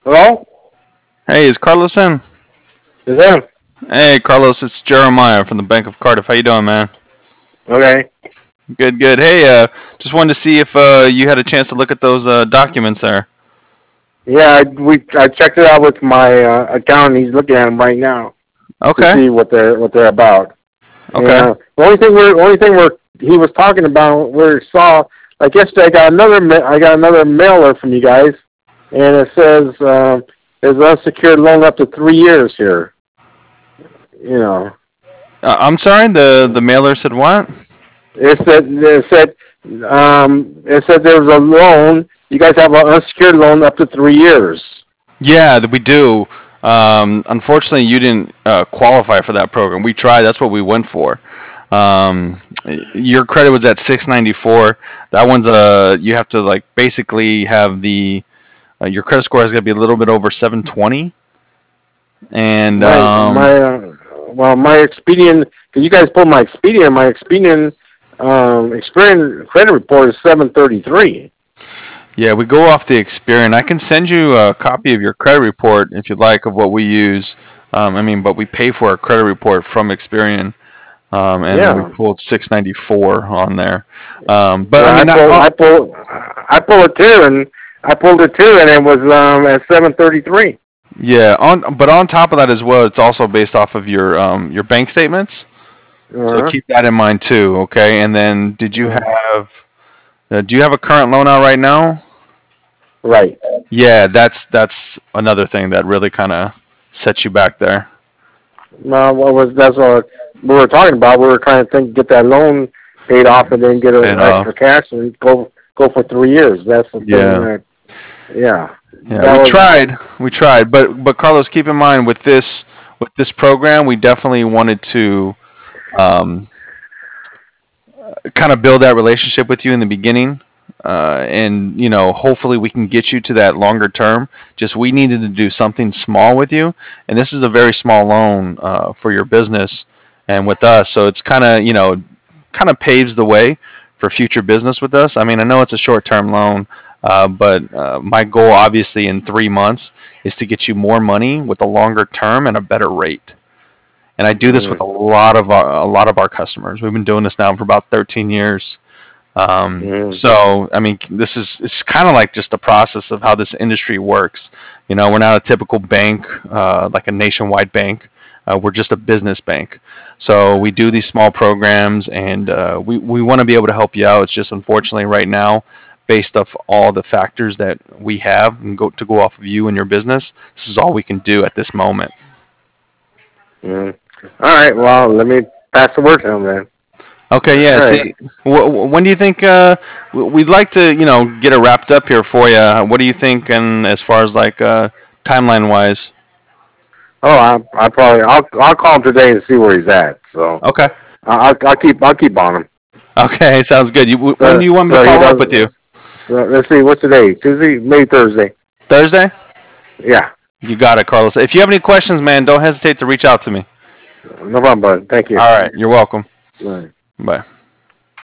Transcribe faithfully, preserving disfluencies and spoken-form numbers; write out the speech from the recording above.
Hello? Hey, is Carlos in? Is that Hey, Carlos, it's Jeremiah from the Bank of Cardiff. How you doing, man? okay? Good, good. Hey, uh, just wanted to see if uh, you had a chance to look at those uh, documents there. Yeah, I, we I checked it out with my uh, accountant. He's looking at them right now to Okay, see what they're what they're about. okay. And the only thing we're only thing we're he was talking about we saw like yesterday. I got another ma- I got another mailer from you guys, and it says um, there's unsecured loan up to three years here. You know, Uh, I'm sorry, the the mailer said what? it said it said um, it said there was a loan. You guys have an unsecured loan up to three years. Yeah, th- we do. Um, unfortunately, you didn't uh, qualify for that program. We tried. That's what we went for. Um, your credit was at six ninety-four. That one's uh you have to like basically have the uh, your credit score has got to be a little bit over seven twenty. And My um, my uh, well my Expedian because you guys pulled my Expedian. My Expedian um, Experian credit report is seven thirty three. yeah, we go off the Experian. I can send you a copy of your credit report if you'd like of what we use. Um, I mean, but we pay for our credit report from Experian, um, and we Yeah, pulled six ninety-four on there. Um, but I yeah. I mean, not, pulled oh, I pulled I pulled it too, and I pulled it too, and it was um, at seven thirty three. yeah. On but on top of that as well, it's also based off of your um, your bank statements. So Uh-huh. keep that in mind too. Okay. And then, did you Uh, have? Uh, do you have a current loan out right now? right. Yeah, that's that's another thing that really kind of sets you back there. No, what was that's what we were talking about. We were trying to think get that loan paid off and then get a Paid extra off. cash and go go for three years. That's the thing Yeah. that yeah. Yeah, That we was tried. We tried, but but Carlos, keep in mind with this with this program, we definitely wanted to um, kind of build that relationship with you in the beginning, uh, and you know, hopefully we can get you to that longer term. Just we needed to do something small with you, and this is a very small loan uh, for your business and with us, so it's kind of you know kind of paves the way for future business with us. I mean, I know it's a short term loan, uh, but uh, my goal, obviously, in three months is to get you more money with a longer term and a better rate. And I do this with mm, a lot of our, a lot of our customers. We've been doing this now for about thirteen years. Um, mm, so, I mean, this is it's kind of like just the process of how this industry works. You know, we're not a typical bank, uh, like a nationwide bank. Uh, we're just a business bank. So we do these small programs, and uh, we we want to be able to help you out. It's just unfortunately right now, based off all the factors that we have and go to go off of you and your business, this is all we can do at this moment. mm. All right. Well, let me pass the word to him then. Okay, All yeah. right. See, wh- when do you think uh, w- we'd like to, you know, get it wrapped up here for you? What do you think, and as far as like uh, timeline wise? Oh, I I probably I'll I'll call him today and see where he's at. So Okay, I- I'll I'll keep I'll keep on him. okay, sounds good. You, w- when So do you want me to so he follow up with doesn't. you? So let's see. What's today? Tuesday, maybe Thursday. Thursday? Yeah. You got it, Carlos. If you have any questions, man, don't hesitate to reach out to me. No problem, bud. Thank you. All right, you're welcome. All right. Bye.